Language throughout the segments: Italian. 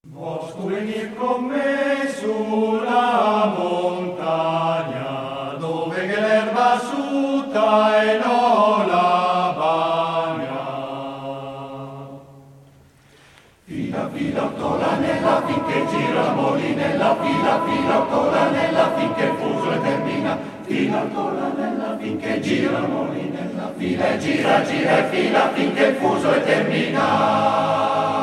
Posso venir con me sulla montagna, dove che l'erba asciutta e non la bagna. Fila, fila, ottolanella, finché gira la molinella, fila, fila, ottolanella, finché il fuso termina. Fila, ottolanella, finché gira la molinella, fila e gira, gira e fila, finché il fuso termina.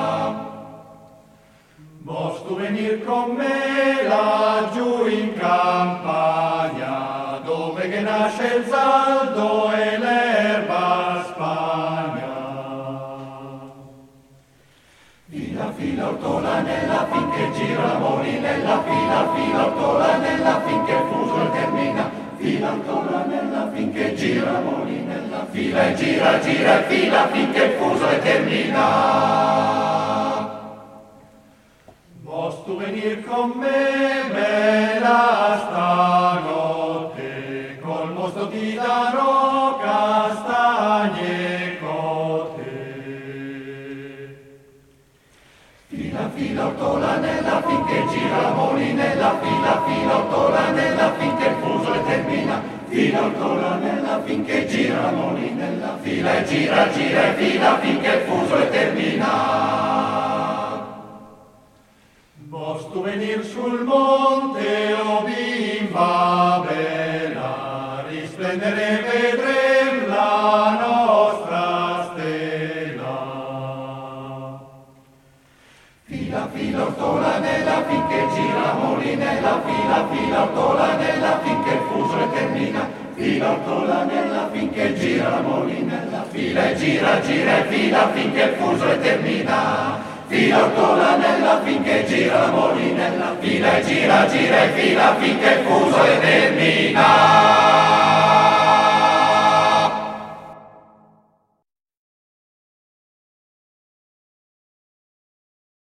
Posso venir con me laggiù in campagna, dove che nasce il saldo e l'erba spagna. Fila, fila, ortolanella, finché gira la molinella, fila, fila, ortolanella, finché il fuso termina. Fila, ortolanella, finché gira la molinella, fila e gira, gira e fila, finché il fuso termina. Posso venir con me, bella stanotte, col mosto ti darò castagne cotte. Fila, fila, ortolanella, finché gira la molinella, fila, fila, ortolanella, finché il fuso termina. Fila, ortolanella, finché gira la molinella, fila e gira, gira e fila, finché il fuso termina. Posso venir sul monte, o bimba bella, risplendere vedrem la nostra stella. Fila, fila, ortolanella, finché gira la molinella, fila, fila, ortolanella, finché il fuso termina. Fila, ortolanella, finché gira la molinella, fila e gira, gira e fila, finché il fuso termina. Fila, ortolanella, finché gira la molinella, fila e gira, gira e fila, finché il fuso termina.